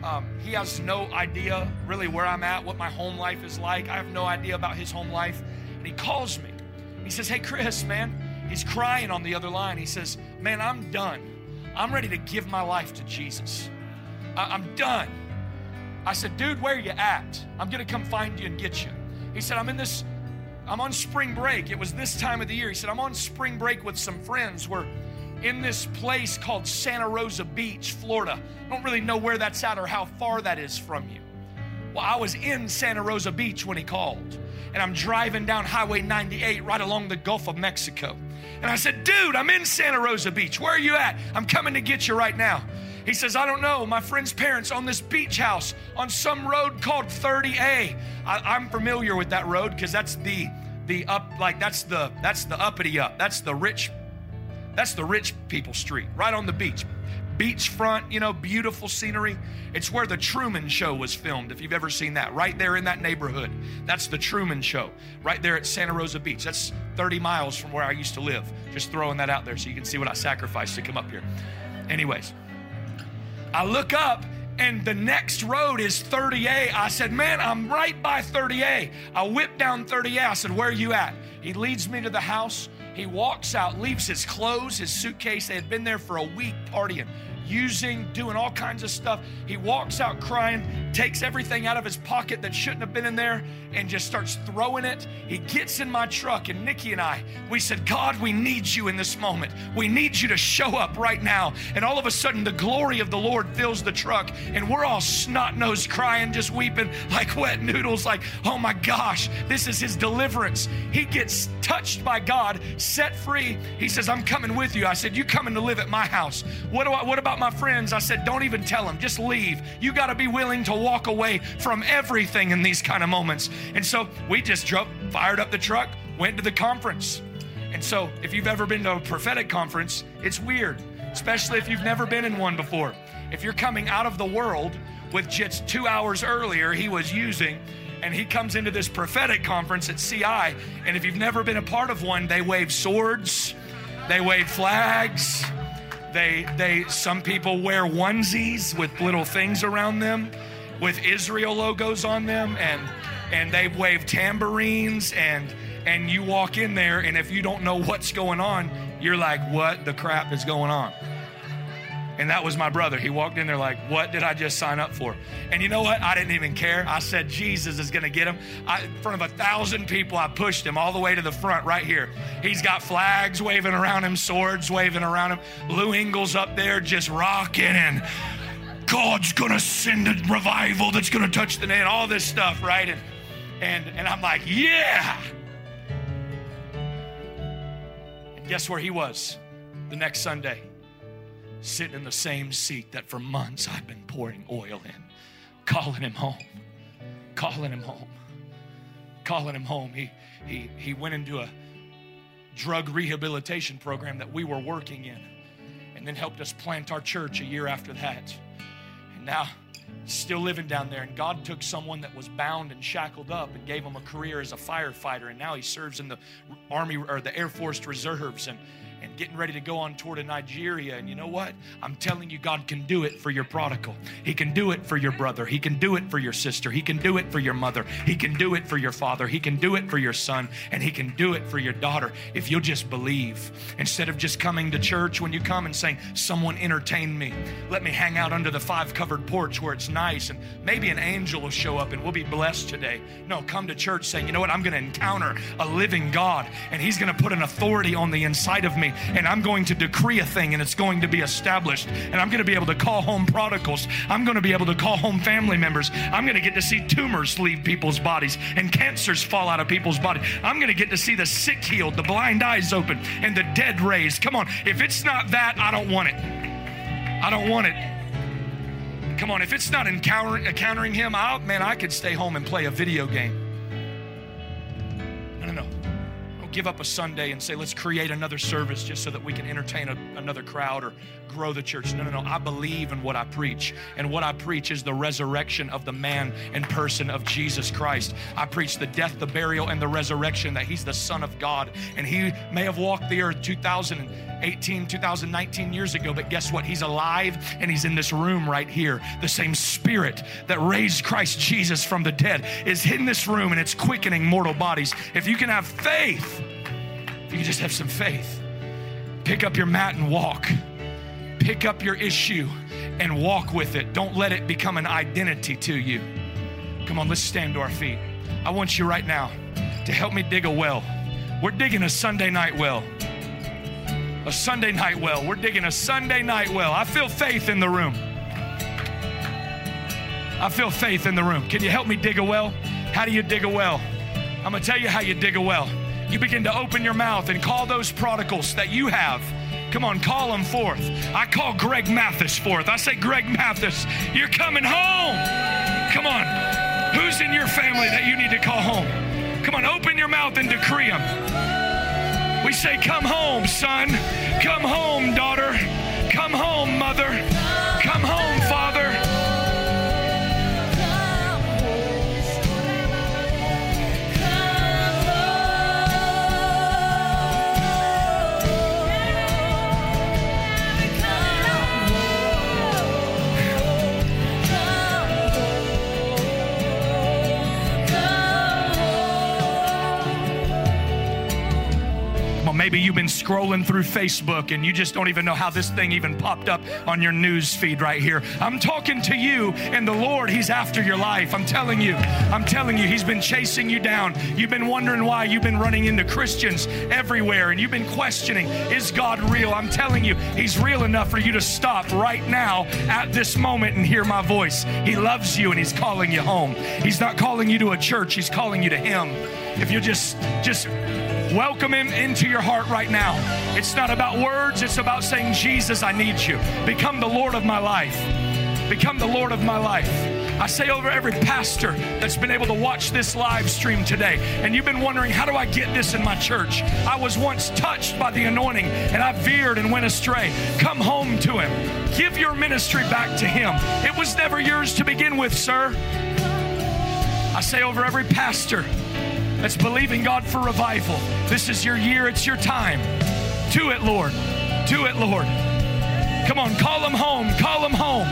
He has no idea really where I'm at, what my home life is like. I have no idea about his home life. And he calls me. He says, hey, Chris, man. He's crying on the other line. He says, man, I'm done. I'm ready to give my life to Jesus. I'm done. I said, dude, where are you at? I'm going to come find you and get you. He said, I'm on spring break. It was this time of the year. He said, I'm on spring break with some friends. We're in this place called Santa Rosa Beach, Florida. I don't really know where that's at or how far that is from you. Well, I was in Santa Rosa Beach when he called, and I'm driving down Highway 98 right along the Gulf of Mexico. And I said, dude, I'm in Santa Rosa Beach. Where are you at? I'm coming to get you right now. He says, I don't know. My friend's parents own this beach house on some road called 30A. I'm familiar with that road because that's the up, like that's the uppity up. That's the rich people street, right on the beach. Beachfront, you know, beautiful scenery. It's where the Truman Show was filmed, if you've ever seen that. Right there in that neighborhood. That's the Truman Show, right there at Santa Rosa Beach. That's 30 miles from where I used to live. Just throwing that out there so you can see what I sacrificed to come up here. Anyways, I look up and the next road is 30A. I said, man, I'm right by 30A. I whip down 30A. I said, where are you at? He leads me to the house. He walks out, leaves his clothes, his suitcase. They had been there for a week partying, doing all kinds of stuff. He walks out crying, takes everything out of his pocket that shouldn't have been in there and just starts throwing it. He gets in my truck, and Nikki and we said, God, we need you in this moment. We need you to show up right now. And all of a sudden, the glory of the Lord fills the truck, and we're all snot-nosed crying, just weeping like wet noodles, like, oh my gosh, this is his deliverance. He gets touched by God, set free. He says, I'm coming with you. I said, you coming to live at my house. What about my friends? I said, don't even tell them, just leave. You got to be willing to walk away from everything in these kind of moments. And so we just fired up the truck, went to the conference. And so if you've ever been to a prophetic conference, it's weird, especially if you've never been in one before. If you're coming out of the world with just 2 hours earlier he was using, and he comes into this prophetic conference at CI, and if you've never been a part of one, they wave swords, they wave flags, some people wear onesies with little things around them with Israel logos on them, and they wave tambourines, and you walk in there, and if you don't know what's going on, you're like, what the crap is going on? And that was my brother. He walked in there like, what did I just sign up for? And you know what? I didn't even care. I said, Jesus is going to get him. In front of 1,000 people, I pushed him all the way to the front right here. He's got flags waving around him, swords waving around him. Lou Engle's up there just rocking, and God's going to send a revival that's going to touch the land, all this stuff, right? And I'm like, yeah. And guess where he was the next Sunday? Sitting in the same seat that for months I've been pouring oil in, calling him home, calling him home, calling him home. He went into a drug rehabilitation program that we were working in, and then helped us plant our church a year after that. And now still living down there, and God took someone that was bound and shackled up and gave him a career as a firefighter, and now he serves in the Army or the Air Force Reserves, and getting ready to go on tour to Nigeria. And you know what? I'm telling you, God can do it for your prodigal. He can do it for your brother. He can do it for your sister. He can do it for your mother. He can do it for your father. He can do it for your son. And he can do it for your daughter if you'll just believe. Instead of just coming to church when you come and saying, someone entertain me. Let me hang out under the 5-covered porch where it's nice and maybe an angel will show up and we'll be blessed today. No, come to church saying, you know what? I'm going to encounter a living God, and he's going to put an authority on the inside of me, and I'm going to decree a thing, and it's going to be established, and I'm going to be able to call home prodigals. I'm going to be able to call home family members. I'm going to get to see tumors leave people's bodies and cancers fall out of people's bodies. I'm going to get to see the sick healed, the blind eyes open, and the dead raised. Come on, if it's not that, I don't want it. I don't want it. Come on, if it's not encountering him, I could stay home and play a video game. No. Don't give up a Sunday and say, let's create another service just so that we can entertain another crowd or grow the church. No. I believe in what I preach. And what I preach is the resurrection of the man and person of Jesus Christ. I preach the death, the burial, and the resurrection, that he's the Son of God. And he may have walked the earth 2,000 2019 years ago, but guess what? He's alive and he's in this room right here. The same Spirit that raised Christ Jesus from the dead is in this room, and it's quickening mortal bodies. If you can have faith, if you can just have some faith, pick up your mat and walk. Pick up your issue and walk with it. Don't let it become an identity to you. Come on, let's stand to our feet. I want you right now to help me dig a well. We're digging a Sunday night well. A Sunday night well. We're digging a Sunday night well. I feel faith in the room. I feel faith in the room. Can you help me dig a well? How do you dig a well? I'm going to tell you how you dig a well. You begin to open your mouth and call those prodigals that you have. Come on, call them forth. I call Greg Mathis forth. I say, Greg Mathis, you're coming home. Come on. Who's in your family that you need to call home? Come on, open your mouth and decree them. We say, come home, son. Come home, daughter. Come home, mother. Come home, father. Maybe you've been scrolling through Facebook and you just don't even know how this thing even popped up on your news feed right here. I'm talking to you, and the Lord, He's after your life. I'm telling you, He's been chasing you down. You've been wondering why. You've been running into Christians everywhere, and you've been questioning, is God real? I'm telling you, He's real enough for you to stop right now at this moment and hear my voice. He loves you, and He's calling you home. He's not calling you to a church. He's calling you to Him. If you just welcome Him into your heart right now. It's not about words. It's about saying, Jesus, I need you. Become the Lord of my life. Become the Lord of my life. I say over every pastor that's been able to watch this live stream today, and you've been wondering, how do I get this in my church? I was once touched by the anointing, and I veered and went astray. Come home to Him. Give your ministry back to Him. It was never yours to begin with, sir. I say over every pastor that's believing God for revival, this is your year, it's your time. Do it, Lord. Do it, Lord. Come on, call them home. Call them home.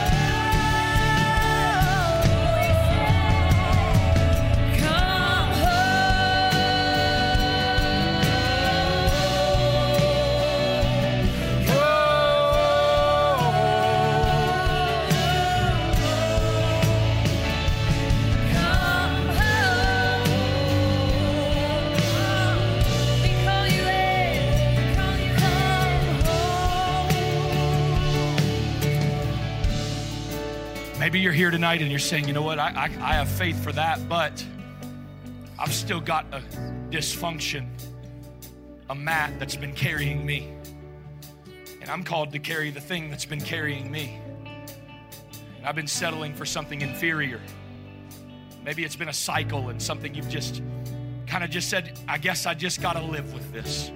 Maybe you're here tonight and you're saying, you know what, I have faith for that, but I've still got a dysfunction, a mat that's been carrying me. And I'm called to carry the thing that's been carrying me. And I've been settling for something inferior. Maybe it's been a cycle and something you've just kind of just said, I guess I just got to live with this.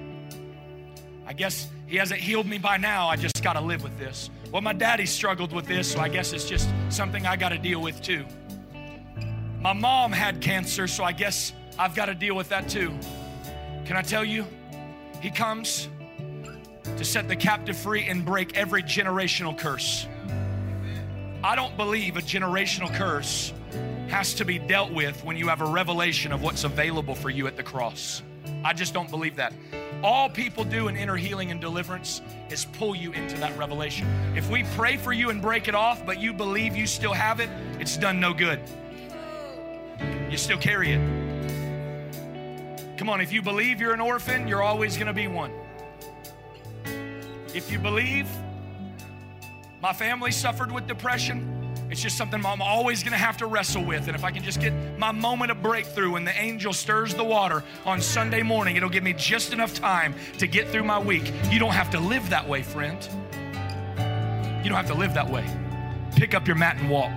I guess He hasn't healed me by now. I just got to live with this. Well, my daddy struggled with this, so I guess it's just something I got to deal with too. My mom had cancer, so I guess I've got to deal with that too. Can I tell you, He comes to set the captive free and break every generational curse. I don't believe a generational curse has to be dealt with when you have a revelation of what's available for you at the cross. I just don't believe that. All people do in inner healing and deliverance is pull you into that revelation. If we pray for you and break it off, but you believe you still have it, it's done no good. You still carry it. Come on, if you believe you're an orphan, you're always going to be one. If you believe my family suffered with depression, it's just something I'm always going to have to wrestle with. And if I can just get my moment of breakthrough when the angel stirs the water on Sunday morning, it'll give me just enough time to get through my week. You don't have to live that way, friend. You don't have to live that way. Pick up your mat and walk.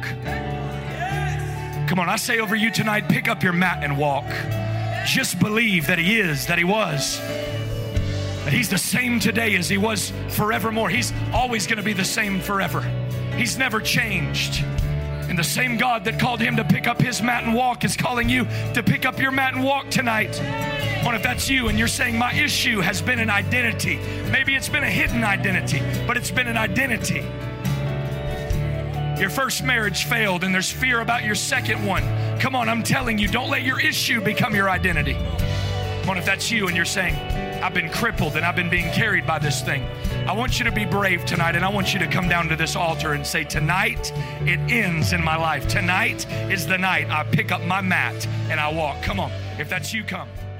Come on, I say over you tonight, pick up your mat and walk. Just believe that He is, that He was. That He's the same today as He was forevermore. He's always going to be the same forever. He's never changed. And the same God that called Him to pick up His mat and walk is calling you to pick up your mat and walk tonight. Come on, if that's you and you're saying my issue has been an identity. Maybe it's been a hidden identity, but it's been an identity. Your first marriage failed and there's fear about your second one. Come on, I'm telling you, don't let your issue become your identity. Come on, if that's you and you're saying, I've been crippled and I've been being carried by this thing. I want you to be brave tonight, and I want you to come down to this altar and say, tonight it ends in my life. Tonight is the night I pick up my mat and I walk. Come on, if that's you, come.